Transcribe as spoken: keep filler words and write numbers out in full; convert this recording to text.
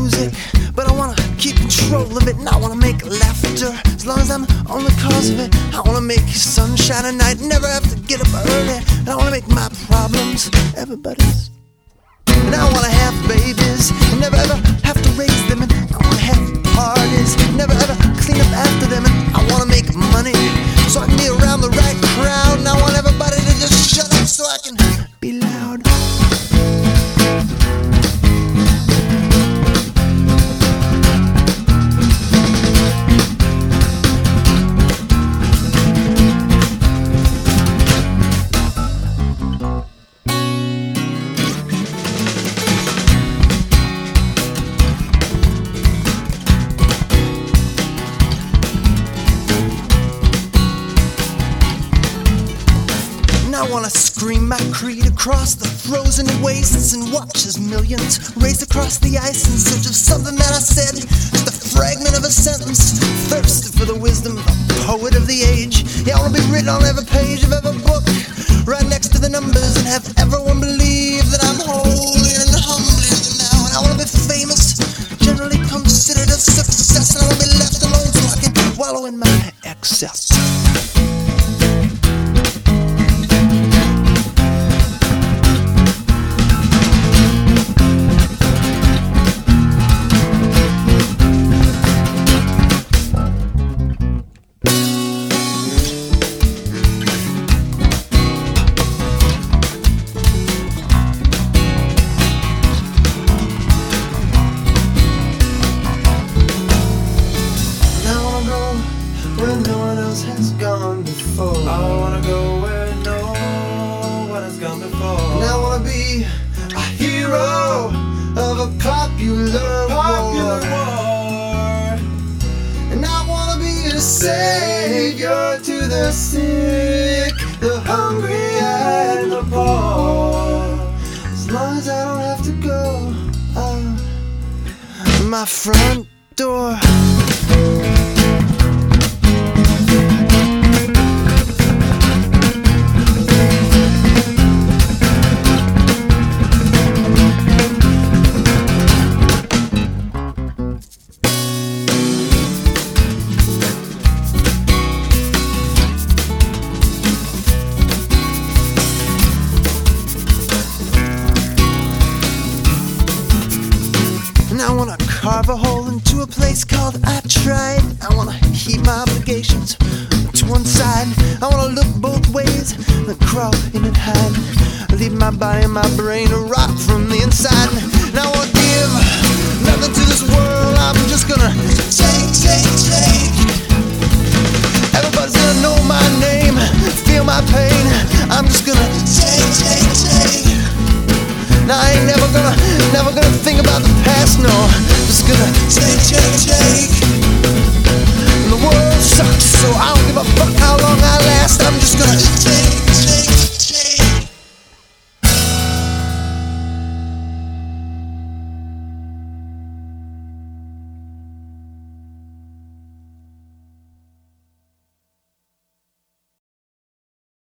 music, but I wanna keep control of it, and I wanna make laughter as long as I'm on the cause of it. I wanna make sunshine at night, never have to get up early, and I wanna make my problems everybody's. And I wanna have babies and never ever have to raise them, and I wanna have parties, never ever clean up after them, and I wanna make money so I can be around the right crowd, and I want everybody to just shut up so I can be loud. I wanna scream my creed across the frozen wastes and watch as millions race across the ice in search of something that I said, just a fragment of a sentence, thirsted for the wisdom of a poet of the age. Yeah, I wanna be written on every page of every book, right next to the numbers, and have everyone believe that I'm holy and humbly now. And I wanna be famous, generally considered a success, and I wanna be left alone so I can wallow in my excess. Where no one else has gone before. I wanna go where no one has gone before. And I wanna be a hero of a popular, Popular war. war. And I wanna be a savior to the sick, the hungry and the poor. As long as I don't have to go out my front door. And I wanna carve a hole into a place called I tried. I wanna heap my obligations to one side. I wanna look both ways and crawl in and hide. Leave my body and my brain to rot from the inside. And I wanna give nothing to this world. I'm just gonna take, take, take. Everybody's gonna know my name, feel my pain. I'm just gonna take, take, take. Now I ain't never gonna, never gonna think about the past, no. Just gonna take, take, take.